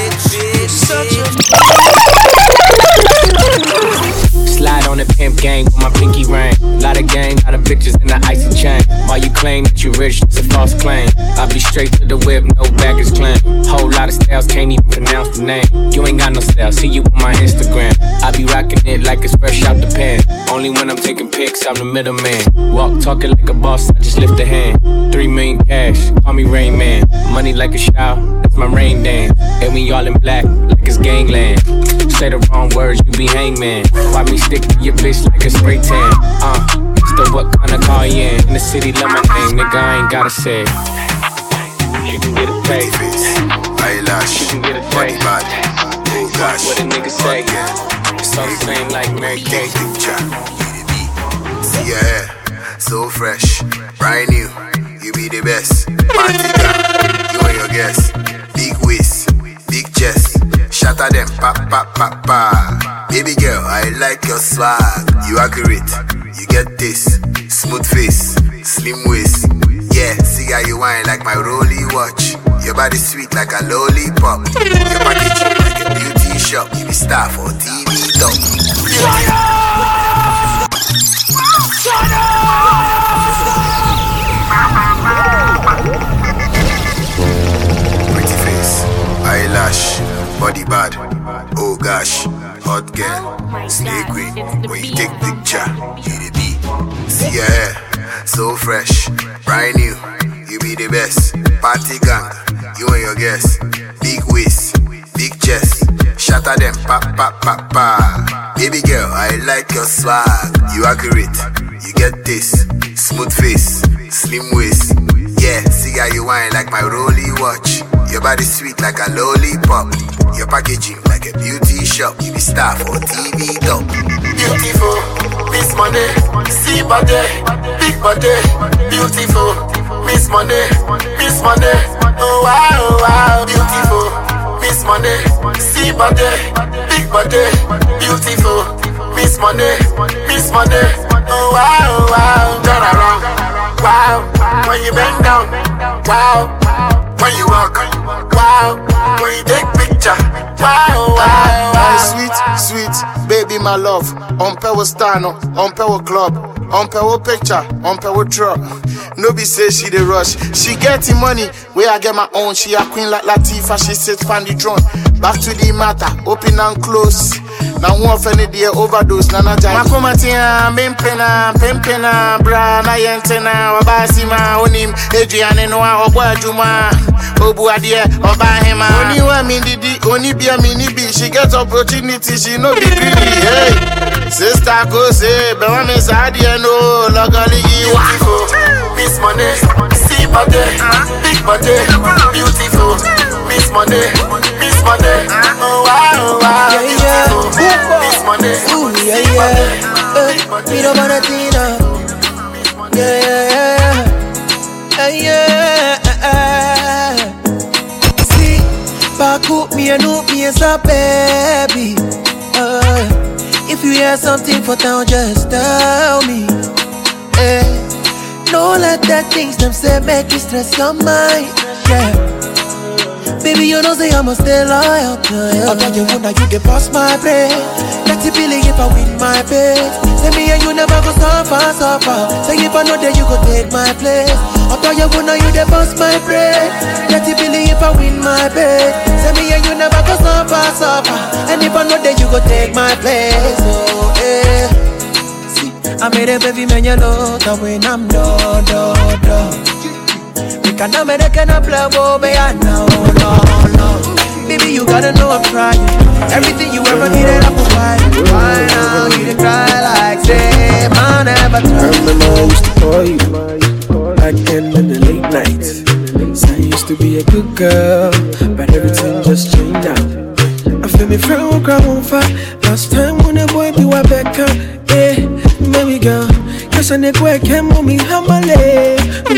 S4: Slide on the pimp gang with my pinky ring. Lot of gang, lot of bitches in the icy chain. While you claim that you rich, it's a false claim. I be straight to the whip, no baggage claim. Whole lot of styles, can't even pronounce the name. You ain't got no style, see you on my Instagram. I be rocking it like it's fresh out the pan. Only when I'm taking pics, I'm the middleman. Walk talking like a boss, I just lift a hand. 3 million cash, call me Rain Man. Money like a shower, that's my rain dance. And we all in black, like it's gangland. Say the wrong words, you be hangman. Why me stick to your bitch like a spray tan? Still what kind of car you in the city, love my name, nigga, I ain't gotta say. You can get a taste.
S7: Eyelash,
S4: you can get a
S7: body
S4: taste.
S7: bad. Oh gosh,
S4: what a nigga say? It's all the same like Mary Kate.
S7: See your hair, so fresh, brand new. You be the best. Party girl, you and your guests. Big waist, big chest. Shatter them, pop, pop, pop, pop. Baby girl, I like your swag. You accurate, you get this. Smooth face, slim waist. Yeah, see how you whine like my rolly watch. Your body sweet like a lollipop. Your packaging like a beauty shop. You be star for TV top. Pretty face, eyelash, body bad. Oh gosh, hot girl, slay queen. When you take picture, you the beat. See your hair, so fresh, brand new. You be the best. Party gang, you and your guests. Big waist, big chest. Shatter them, pop, pop, pop, pop. Baby girl, I like your swag. You accurate, you get this. Smooth face, slim waist. Yeah, see how you whine like my rolly watch. Your body sweet like a lollipop. Your packaging like a beauty shop. You be star for TV top. Beautiful, Miss Money. See body, big body. Beautiful, Miss Money, Miss Money. Oh wow, oh wow. Beautiful, Miss Money. See body, big body. Beautiful, Miss Money, Miss Money. Oh wow, oh wow. Turn around, wow. When you bend down, wow. When you walk, wow. When you take picture, wow, wow, wow.
S10: Sweet, sweet, baby my love. On Pewo Stano, on Pewo Club, on Pewo Picture, on Pewo Truck.
S6: No be say she dey rush. She getting money, where I get my own. She a queen like Latifah, she sits on the throne. Back to the matter, open and close. Now one offended the overdose, nana jai. Makomatia, pimpena, bra, na yentena, wabasima, onim, Adrian Noah, Obajuma, Obuadia, Obahema. Only one minidi, only be a mini B. She gets opportunity, she no be greedy. Hey, sister, go say, Bawame Sadia, no, Logali, beautiful. Miss Money, see body, big body, beautiful. Miss Money, oh wow, beautiful. Miss Money,
S23: ooh, yeah. Me no wanna Tina, yeah. See, back up me and hook me as a baby. If you hear something for town, just tell me. Don't let that things them say make you stress your mind. Yeah. Baby, you know say I must stay loyal to you. I thought you would not, you the boss my brain. That's a feeling if I win my best. Say me and you never go suffer. Say if I know that you go take my place. I thought you would not, you the boss my brain. That's a feeling if I win my best. Say me and you never go suffer. And if I know that you go take my place. Oh, yeah. See, I made a baby man you know that when I'm done. Can I make a play, baby? I know, no. Baby, you gotta know I'm trying. Everything you ever needed, I provide. Why now you didn't cry like say, man, never tried.
S15: I remember I used to call you back then in the late nights. Say I used to be a good girl, but everything just changed now. I feel me friend will grab on fire. Last time when the boy be wa back up, yeah, baby girl. Cause I never came on me, hamale.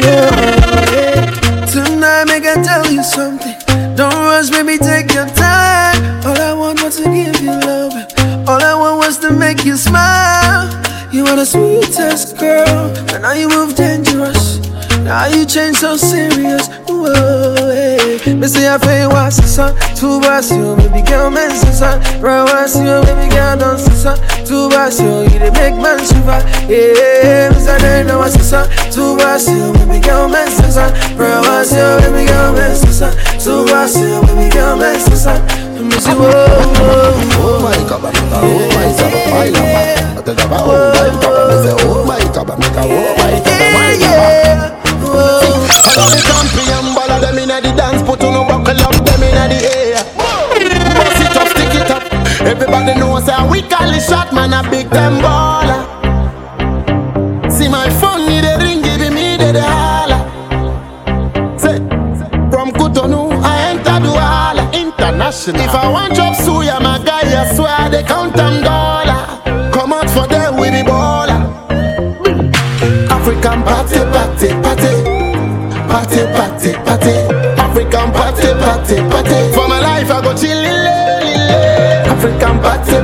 S15: Tonight, make I tell you something. Don't rush, baby, take your time. All I want was to give you love. All I want was to make you smile. You are the sweetest girl, but now you move dangerous. Now you change so serious. Whoa, hey. Me say I feel what's the sun. Two bars you, baby girl, man, son. Right, what's you, baby girl, don't see son. Two bars you, you the make man shiver. Yeah, me say they know what's the sun. Two bars you, baby girl, man, son. Right, what's you, baby girl, man, son. Two bars you, baby girl, man, son. Me say whoa,
S10: oh my God, oh my God, my love. Oh my God, oh my God, my love. Follow the champion, ball of them inna the dance, put on a buckle up them inna the air. Bust it up, stick it up. Everybody knows how we call it shot, man, a big them baller. See my phone, need a ring, give me the holla. Say, from Cotonou, I enter Douala International. If I want job suya, my guy, I swear they count them dollar. Come out for them, we be baller. African party. African party. For my life I go chillin'. African party.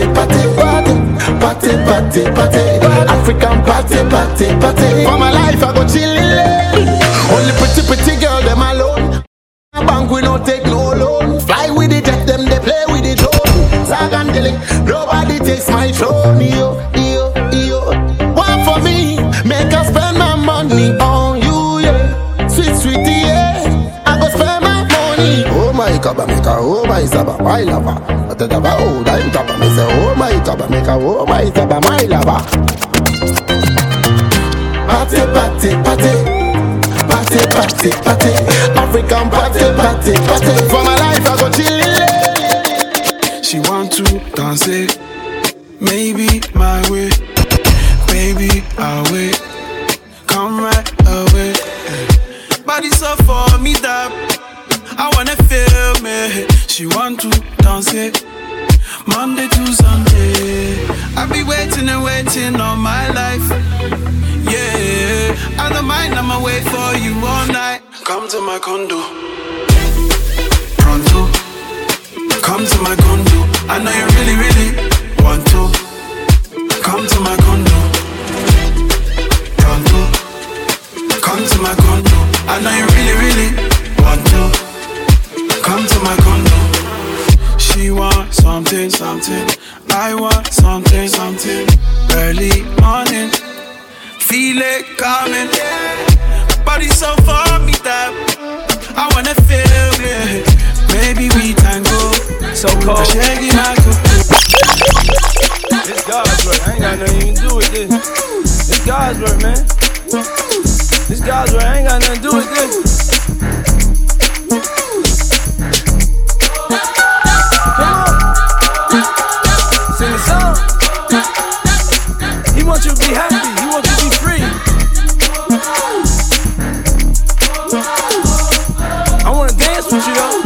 S10: African party. For my life I go chillin'. Only pretty girl them alone. Bank we no take no loan. Fly with the jet, them they play with the drone. Zag and Dilly, nobody takes my throne. Yo. One for me, make us spend my money on you, yeah. Sweetie, yeah. I go spend my money. Oh my God, oh my Zaba, my lover. I tell you oh, I'm Zaba. Me say oh my God, oh my Zaba, my lover. Party. African party. For my life I go chillin'.
S15: She want to dance it, maybe my way. Baby, I'll wait. Come right away. Body so for me that I wanna feel me. She want to dance it Monday to Sunday. I be waiting all my life. Yeah, I don't mind, I'ma wait for you all night. Come to my condo pronto. Come to my condo. I know you really want to. Come to my condo pronto. Come to my condo. I know you really want to. Come to my condo. She want something. I want something. Early morning, feel it coming. body so for me that I wanna feel it. Maybe we tango.
S9: So cold.
S15: Shaggy Michael.
S9: It's God's work. I ain't got nothing you can do with this. It's God's work, man. It's God's work. I ain't got nothing to do with this. Come on. Sing a song. He wants you to be happy. He wants you to be free. I wanna dance with you though.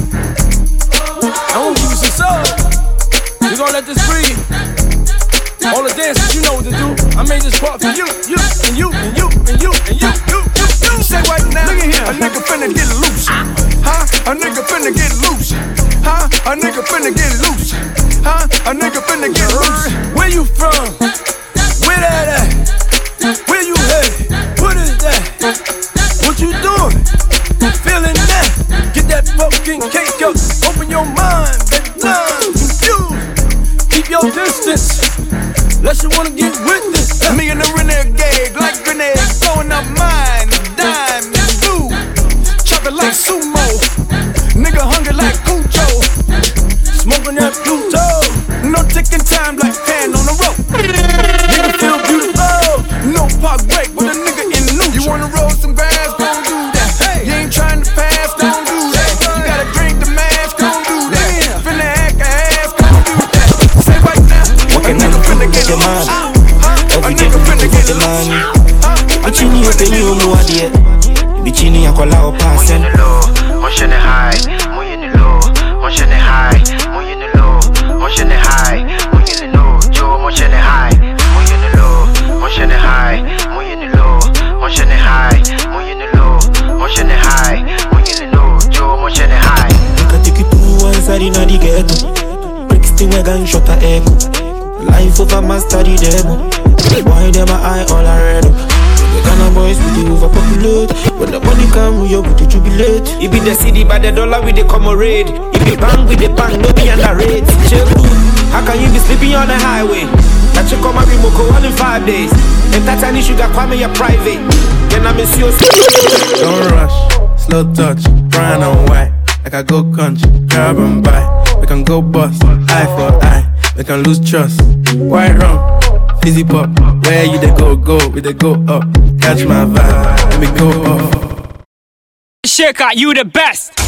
S9: I wanna give you some soul. We gonna let this breathe. All the dances, you know what to do. I made this part for you, you, and you, and you, and you, and you, you.
S15: Say right now, look at here. A nigga finna get loose. Huh? A nigga finna get loose. Huh? A nigga finna get loose. Huh? A nigga finna get loose.
S9: Where you from? Where that at? Where you headed? What is that? What you doing? Feeling that? Get that fucking cake up. Open your mind, baby. Love, confused. Keep your distance. Unless you wanna get with this.
S15: Me and the renegade, like grenades, blowing up mine, dime, blue. Chop it like sumo. Nigga hungry like Cujo.
S9: Smoking that Pluto.
S15: No ticking time like hand on the rope.
S9: Nigga feel beautiful.
S15: No park break with a nigga in the news. You wanna roll some grass, don't do that. Hey. You ain't trying to pass, don't do that. You gotta drink the mask, don't do that. Finna act a ass, don't do that. Say right now, a nigga finna get loose.
S2: Every day we get the money. Bichini open you more dear. Bichini akola o passen.
S16: Motion high, motion low, motion high, motion low, motion high, motion low, Joe motion high, motion low, motion high, motion low, motion high, motion low, motion high, motion low, Joe motion high.
S2: I can take you to one side in the ghetto. Bricks the wagon shot a echo. Life over master the demo. Why them a eye all around? The Ghana boys with the overpopulate. When the money come, we up with the jubilate.
S14: It be the city by the dollar with the comrade. It be bang with the bang, no be underrated. How can you be sleeping on the highway? That you come and remote one in 5 days. And that any sugar come in your private. Then I miss you.
S15: Don't rush, slow touch, brown and white. Like I go country, grab and buy. We can go bust, eye for eye. We can lose trust. White rum, fizzy pop. Where you they go, we they go up. Catch my vibe, let me go up.
S1: Shit got you the best.